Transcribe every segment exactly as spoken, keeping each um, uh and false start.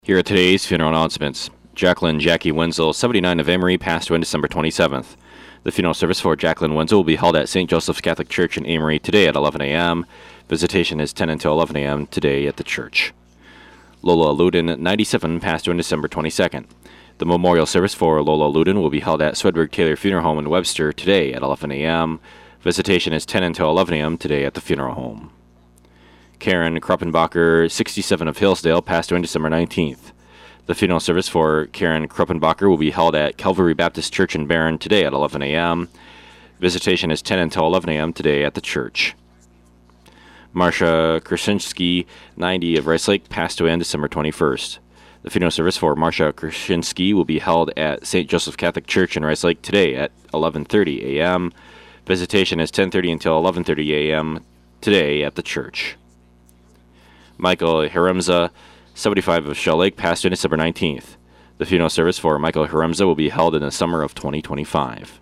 Here are today's funeral announcements. Jacqueline Jackie Wenzel, seventy-nine, of Amory, passed away on December twenty-seventh. The funeral service for Jacqueline Wenzel will be held at Saint Joseph's Catholic Church in Amory today at eleven a.m. Visitation is ten until eleven a.m. today at the church. Lola Luden, ninety-seven, passed away on December twenty-second. The memorial service for Lola Luden will be held at Swedberg Taylor Funeral Home in Webster today at eleven a.m. Visitation is ten until eleven a.m. today at the funeral home. Karen Kruppenbacher, sixty-seven, of Hillsdale, passed away on December nineteenth. The funeral service for Karen Kruppenbacher will be held at Calvary Baptist Church in Barron today at eleven a.m. Visitation is ten until eleven a.m. today at the church. Marcia Krasinski, ninety, of Rice Lake, passed away on December twenty-first. The funeral service for Marcia Krasinski will be held at Saint Joseph Catholic Church in Rice Lake today at eleven thirty a.m. Visitation is ten thirty until eleven thirty a.m. today at the church. Michael Haremza, seventy-five, of Shell Lake, passed on December nineteenth. The funeral service for Michael Haremza will be held in the summer of twenty twenty-five.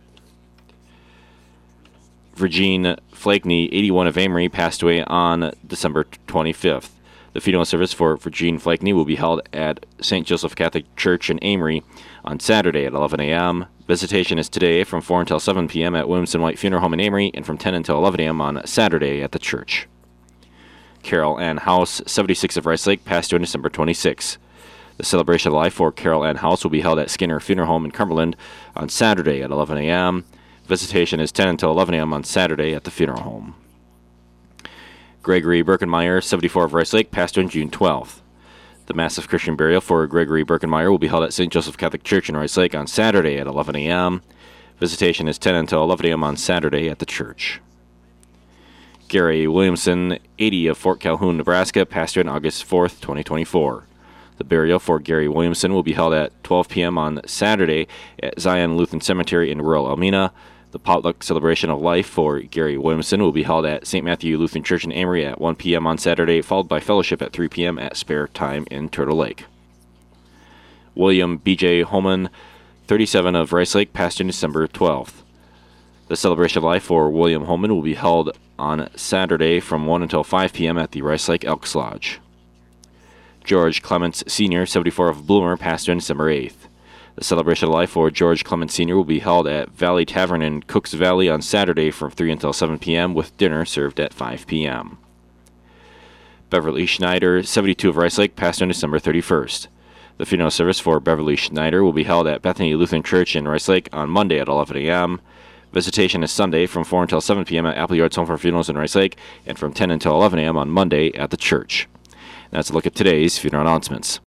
Virginie Flakeney, eighty-one, of Amory, passed away on December twenty-fifth. The funeral service for Virginie Flakeney will be held at Saint Joseph Catholic Church in Amory on Saturday at eleven a.m. Visitation is today from four until seven p.m. at Williamson White Funeral Home in Amory and from ten until eleven a.m. on Saturday at the church. Carol Ann House, seventy-six, of Rice Lake, passed on December twenty-sixth. The celebration of life for Carol Ann House will be held at Skinner Funeral Home in Cumberland on Saturday at eleven a.m. Visitation is ten until eleven a.m. on Saturday at the funeral home. Gregory Birkenmeyer, seventy-four, of Rice Lake, passed on June twelfth. The massive Christian burial for Gregory Birkenmeyer will be held at Saint Joseph Catholic Church in Rice Lake on Saturday at eleven a.m. Visitation is ten until eleven a.m. on Saturday at the church. Gary Williamson, eighty, of Fort Calhoun, Nebraska, passed on August fourth, twenty twenty-four. The burial for Gary Williamson will be held at twelve p.m. on Saturday at Zion Lutheran Cemetery in rural Elmina. The potluck celebration of life for Gary Williamson will be held at Saint Matthew Lutheran Church in Amory at one p.m. on Saturday, followed by fellowship at three p.m. at Spare Time in Turtle Lake. William B J Holman, thirty-seven, of Rice Lake, passed on December twelfth. The celebration of life for William Holman will be held on Saturday from one until five p.m. at the Rice Lake Elks Lodge. George Clements, Senior, seventy-four, of Bloomer, passed on December eighth. The celebration of life for George Clements, Senior will be held at Valley Tavern in Cooks Valley on Saturday from three until seven p.m. with dinner served at five p.m. Beverly Schneider, seventy-two, of Rice Lake, passed on December thirty-first. The funeral service for Beverly Schneider will be held at Bethany Lutheran Church in Rice Lake on Monday at eleven a.m. Visitation is Sunday from four until seven p.m. at Appleyard's Home for Funerals in Rice Lake and from ten until eleven a.m. on Monday at the church. And that's a look at today's funeral announcements.